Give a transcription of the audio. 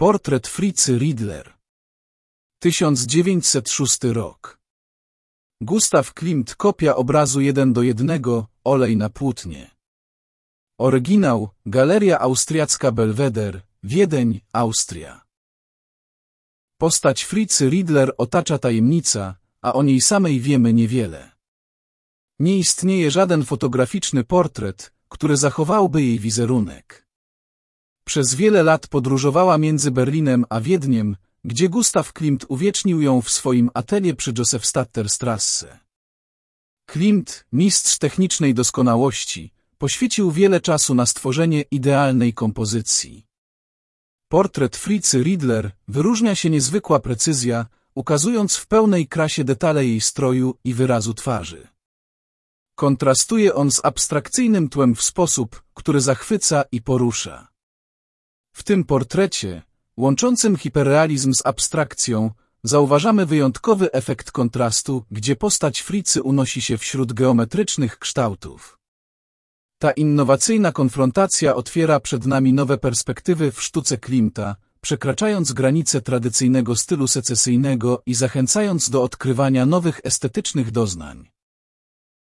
Portret Fritzy Riedler. 1906 rok. Gustav Klimt. Kopia obrazu 1:1, olej na płótnie. Oryginał, Galeria Austriacka Belweder, Wiedeń, Austria. Postać Fritzy Riedler otacza tajemnica, a o niej samej wiemy niewiele. Nie istnieje żaden fotograficzny portret, który zachowałby jej wizerunek. Przez wiele lat podróżowała między Berlinem a Wiedniem, gdzie Gustav Klimt uwiecznił ją w swoim atelier przy Josefstadter Strasse. Klimt, mistrz technicznej doskonałości, poświęcił wiele czasu na stworzenie idealnej kompozycji. Portret Fritzy Riedler wyróżnia się niezwykła precyzja, ukazując w pełnej krasie detale jej stroju i wyrazu twarzy. Kontrastuje on z abstrakcyjnym tłem w sposób, który zachwyca i porusza. W tym portrecie, łączącym hiperrealizm z abstrakcją, zauważamy wyjątkowy efekt kontrastu, gdzie postać Fritzy unosi się wśród geometrycznych kształtów. Ta innowacyjna konfrontacja otwiera przed nami nowe perspektywy w sztuce Klimta, przekraczając granice tradycyjnego stylu secesyjnego i zachęcając do odkrywania nowych estetycznych doznań.